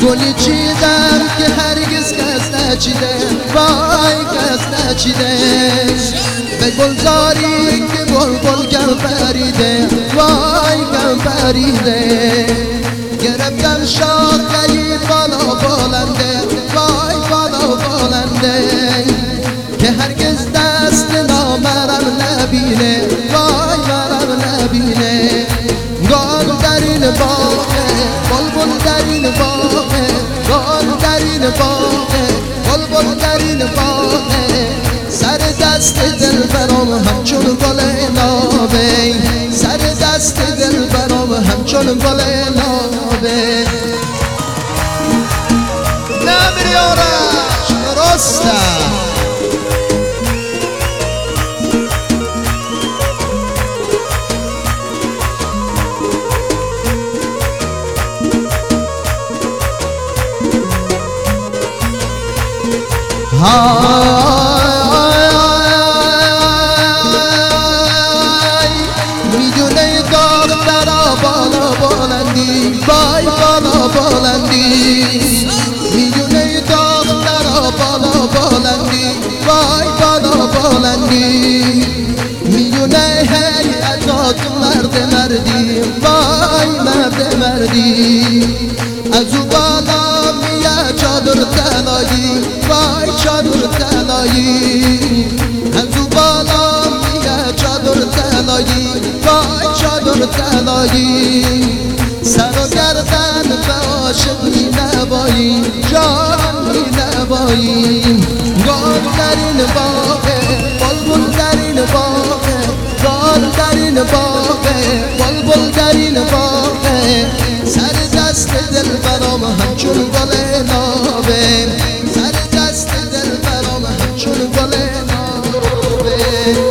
گلی چیدم که هرگز کس نچیده، وای کس نچیده. به گلزاری که بلبل کم پریده، وای کم پریده. گرفتم شاخه‌ای بالا بلنده، وای بالا بلنده. که هرگز دست نامرم نبینه، وای مرم نبینه. گل در این باغه، بلبل در این باغه. گل در این باغه، بلبل در این باغه. سر دست دلبرم همچون گل نابه، سر دست دلبرم همچون گل نابه. نمیری آرش درستم. میدونه دخترا بالا بلندی، وای بالا بلندی. میدونه دخترا بالا بلندی، وای بالا بلندی. میدونه هیئتات مرد مردی، وای مرد مردی. از او بالا میاد چادر طلایی، وای چادر طلایی. از او بالا میاد چادر طلایی، وای چادر طلایی. سر و گردن به عاشق می نبایی، جان می نبایی. گل در این باغه، بلبل در این باغه. گل در این باغه، بلبل در این باغه. سر دست دلبرم همچون گل نابه، سر دست دلبرم همچون گل نابه.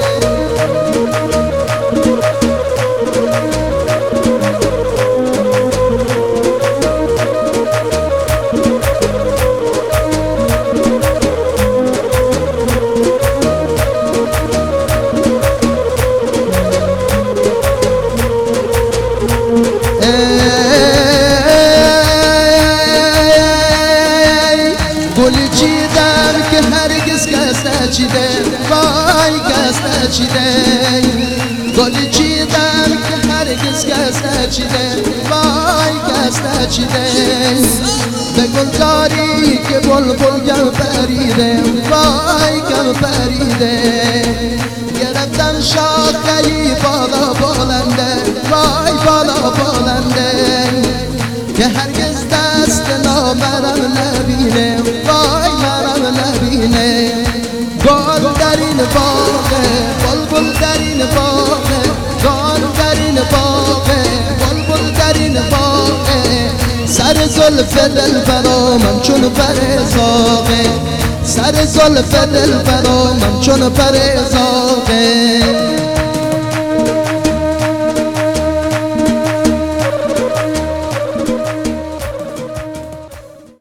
گلی چیدم که هرگز کس نچیده، وای کس نچیده. گلی چیدم که هرگز کس نچیده، وای کس نچیده. به گلزاری که بلبل کم پریده، وای کم پریده. گرفتم شاخه‌ای بالا بلنده، وای بالا بلنده. که هرگز دست نامرم نبینه، وای مرم نبینه. گل در این باغه، بلبل در این باغه. گل در این باغه، بلبل در این باغه. سر زلف دلبرم همچون پر زاغه، سر زلف دلبرم همچون پر زاغه.